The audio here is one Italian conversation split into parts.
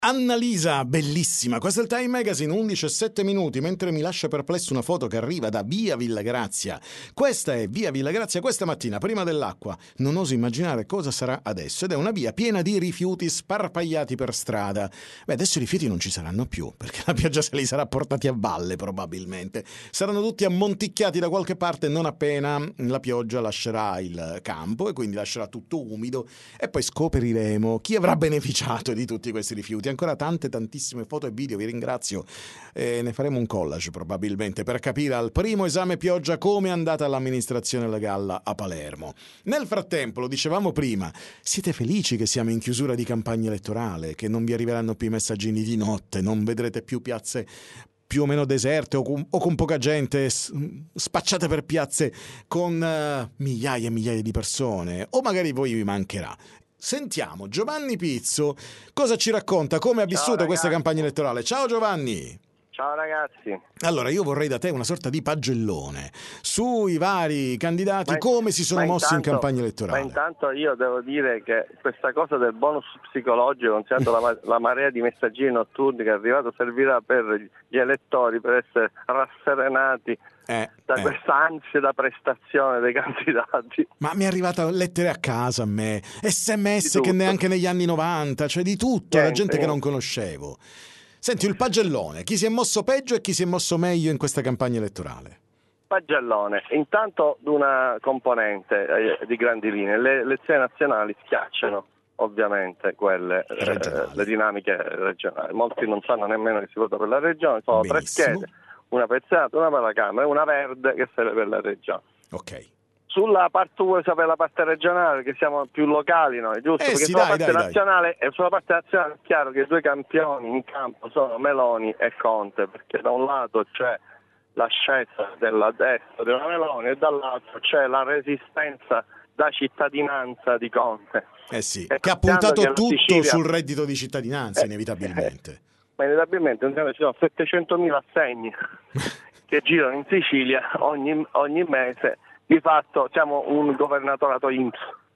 Annalisa, bellissima, questo è il Time Magazine, 11:07, mentre mi lascia perplesso una foto che arriva da Via Villagrazia. Questa è Via Villagrazia questa mattina, prima dell'acqua. Non oso immaginare cosa sarà adesso, ed è una via piena di rifiuti sparpagliati per strada. Beh, adesso i rifiuti non ci saranno più, perché la pioggia se li sarà portati a valle probabilmente. Saranno tutti ammonticchiati da qualche parte non appena la pioggia lascerà il campo e quindi lascerà tutto umido, e poi scopriremo chi avrà beneficiato di tutti questi rifiuti. Ancora tantissime foto e video, vi ringrazio, ne faremo un collage probabilmente per capire al primo esame pioggia come è andata l'amministrazione legale a Palermo. Nel frattempo, lo dicevamo prima, siete felici che siamo in chiusura di campagna elettorale, che non vi arriveranno più i messaggini di notte, non vedrete più piazze più o meno deserte o con poca gente, spacciate per piazze con migliaia e migliaia di persone, o magari voi vi mancherà. Sentiamo Giovanni Pizzo cosa ci racconta, come ha vissuto questa campagna elettorale. Ciao Giovanni. Ciao ragazzi. Allora, io vorrei da te una sorta di pagellone sui vari candidati, come si sono mossi in campagna elettorale. Ma intanto io devo dire che questa cosa del bonus psicologico, considerando la marea di messaggini notturni che è arrivato, servirà per gli elettori, per essere rasserenati da questa ansia da prestazione dei candidati. Ma mi è arrivata lettere a casa a me, SMS che neanche negli anni 90, cioè di tutto, la gente che non conoscevo. Senti, il pagellone, chi si è mosso peggio e chi si è mosso meglio in questa campagna elettorale? Pagellone, intanto una componente di grandi linee, le elezioni nazionali schiacciano ovviamente quelle, le dinamiche regionali. Molti non sanno nemmeno che si vota per la regione, sono Benissimo. 3 schede, una per il Senato, una per la Camera e una verde che serve per la regione. Ok. Sulla parte, vuoi sapere la parte regionale, che siamo più locali noi, giusto? Perché sì, sulla dai. nazionale è chiaro che i due campioni in campo sono Meloni e Conte, perché da un lato c'è l'ascesa della destra della Meloni e dall'altro c'è la resistenza da cittadinanza di Conte. Sì, che ha puntato tutto sul reddito di cittadinanza, inevitabilmente. Ma inevitabilmente ci sono 700.000 assegni che girano in Sicilia ogni mese. Di fatto siamo un governatorato INPS.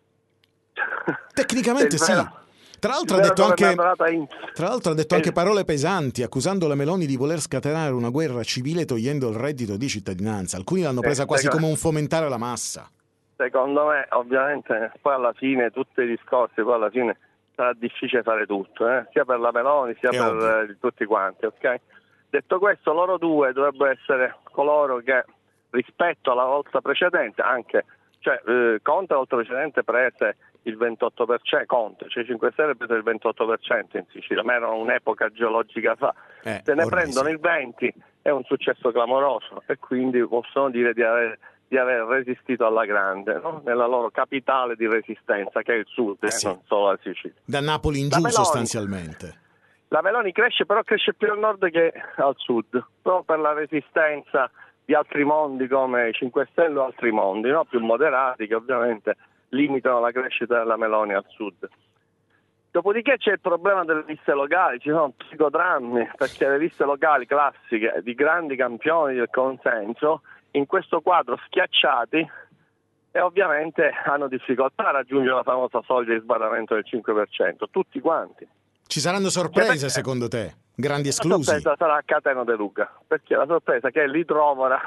Tecnicamente sì. Tra l'altro ha detto anche parole pesanti, accusando la Meloni di voler scatenare una guerra civile togliendo il reddito di cittadinanza. Alcuni l'hanno presa quasi come un fomentare la massa. Secondo me, ovviamente, poi alla fine tutti i discorsi, poi alla fine sarà difficile fare tutto, sia per la Meloni sia per tutti quanti, ok? Detto questo, loro due dovrebbero essere coloro che rispetto alla volta precedente, Conte la volta precedente prese il 28%, Conte, cioè 5 Stelle prese il 28% in Sicilia, ma era un'epoca geologica fa. Se ne prendono il 20% è un successo clamoroso e quindi possono dire di aver resistito alla grande, no? Nella loro capitale di resistenza che è il sud, non solo la Sicilia. Da Napoli in giù sostanzialmente. La Meloni cresce più al nord che al sud, proprio per la resistenza di altri mondi come i 5 Stelle o altri mondi, no? Più moderati, che ovviamente limitano la crescita della Meloni al sud. Dopodiché c'è il problema delle liste locali, ci sono psicodrammi, perché le liste locali classiche di grandi campioni del consenso in questo quadro schiacciati e ovviamente hanno difficoltà a raggiungere la famosa soglia di sbarramento del 5%, tutti quanti. Ci saranno sorprese secondo te? Grandi esclusi? La sorpresa sarà Cateno De Luca, perché la sorpresa che lì trova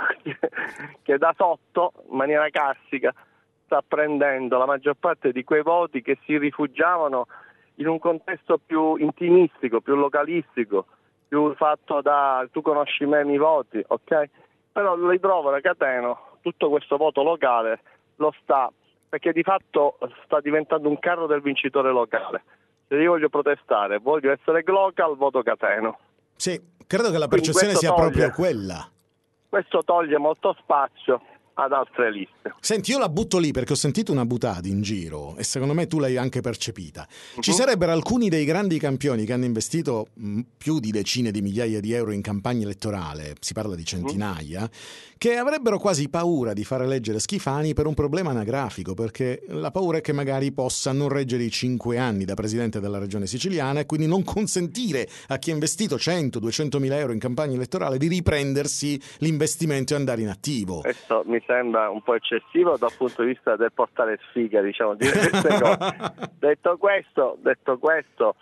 che da sotto, in maniera classica, sta prendendo la maggior parte di quei voti che si rifugiavano in un contesto più intimistico, più localistico, più fatto da tu conosci me, mi voti, ok? Però li trova Cateno, tutto questo voto locale lo sta, perché di fatto sta diventando un carro del vincitore locale. Se io voglio protestare, voglio essere local, voto Cateno. Sì, credo che la percezione sia proprio quella. Questo toglie molto spazio ad altre liste. Senti, io la butto lì perché ho sentito una buttata in giro e secondo me tu l'hai anche percepita. Ci sarebbero alcuni dei grandi campioni che hanno investito più di decine di migliaia di euro in campagna elettorale, si parla di centinaia, che avrebbero quasi paura di far eleggere Schifani per un problema anagrafico, perché la paura è che magari possa non reggere i 5 anni da presidente della regione siciliana e quindi non consentire a chi ha investito 100-200 mila euro in campagna elettorale di riprendersi l'investimento e andare in attivo. Questo mi sembra un po' eccessivo dal punto di vista del portare sfiga, diciamo, dire queste cose. Detto questo,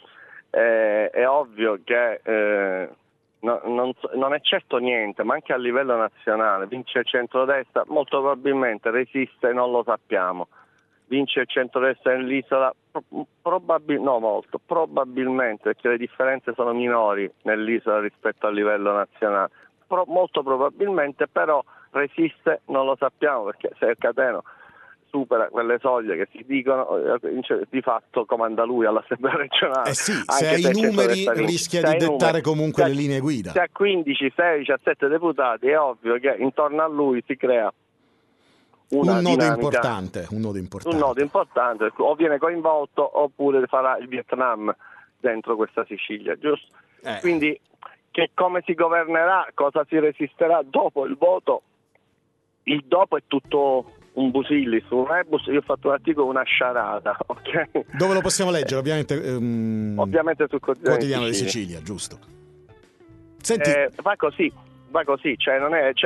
è ovvio che non è certo niente, ma anche a livello nazionale vince il centrodestra, molto probabilmente resiste, non lo sappiamo. Vince il centrodestra nell'isola, probabilmente, perché le differenze sono minori nell'isola rispetto al livello nazionale. Molto probabilmente, però resiste, non lo sappiamo, perché se il Cateno supera quelle soglie che si dicono, di fatto comanda lui all'Assemblea regionale. Sì, se hai i numeri rischia di dettare comunque le linee guida. Se ha 15, 16, 17 deputati, è ovvio che intorno a lui si crea un nodo importante, o viene coinvolto oppure farà il Vietnam dentro questa Sicilia, giusto? Quindi che come si governerà, cosa si resisterà dopo il voto, il dopo è tutto un busillis, un rebus. Io ho fatto un articolo, una sciarada, ok? Dove lo possiamo leggere? Ovviamente sul Quotidiano di Sicilia, giusto? Senti, va così, cioè non è,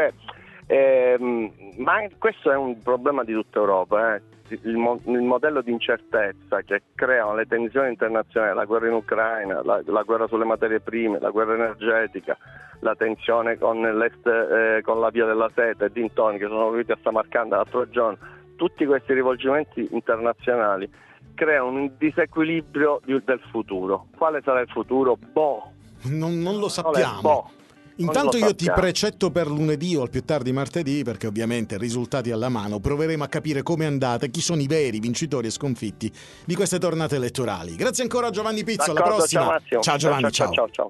ma questo è un problema di tutta Europa, il modello di incertezza che creano le tensioni internazionali, la guerra in Ucraina, la guerra sulle materie prime, la guerra energetica, la tensione con l'est, con la via della seta e dintorni, che sono venuti a Samarcanda l'altro giorno. Tutti questi rivolgimenti internazionali creano un disequilibrio del futuro. Quale sarà il futuro? Non lo sappiamo. Intanto io ti precetto per lunedì o al più tardi martedì, perché ovviamente risultati alla mano proveremo a capire come è andata e chi sono i veri vincitori e sconfitti di queste tornate elettorali. Grazie ancora a Giovanni Pizzo, alla prossima. Ciao Massimo. Ciao Giovanni, ciao.